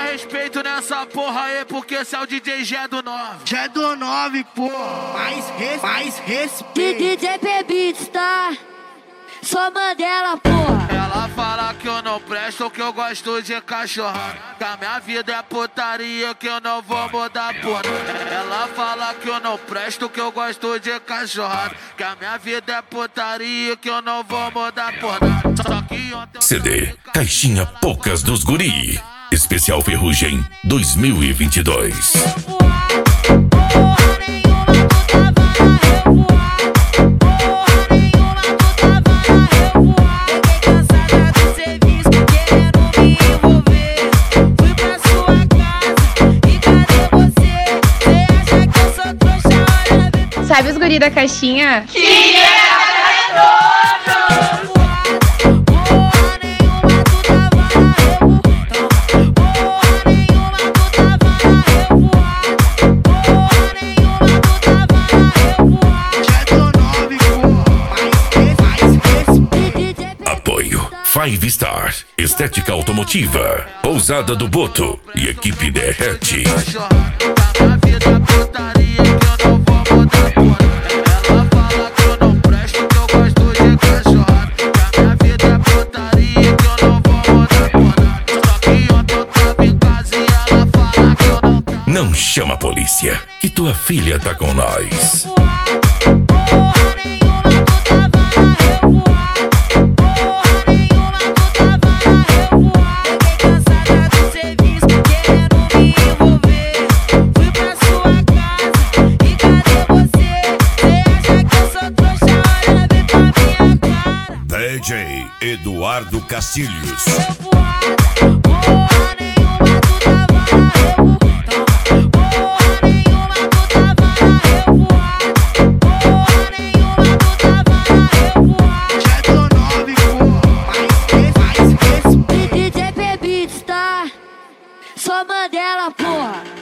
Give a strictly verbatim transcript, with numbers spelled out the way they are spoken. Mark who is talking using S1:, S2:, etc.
S1: respeito nessa porra aí, porque esse é o D J G do nove.
S2: G do nove, porra. Mais, res, mais respeito.
S3: D J P Beats, tá? Só Mandela, porra.
S1: Ela fala que eu não presto, que eu gosto de cachorrada, que a minha vida é putaria, que eu não vou mudar porra. Ela fala que eu não presto, que eu gosto de cachorrada, que a minha vida é putaria, que eu não vou mudar porra. Só que ontem
S4: C D Caixinha Poucas dos Guri, especial Ferrugem dois mil e vinte e dois.
S5: Sabe os guri da caixinha?
S6: Que é todo!
S4: Apoio Five Star, Estética Automotiva, Pousada do Boto e Equipe Derrete. Não chama a polícia, que tua filha tá com nós.
S7: D J Eduardo Castilhos.
S3: D J P Beats, tá? Só Mandela, porra.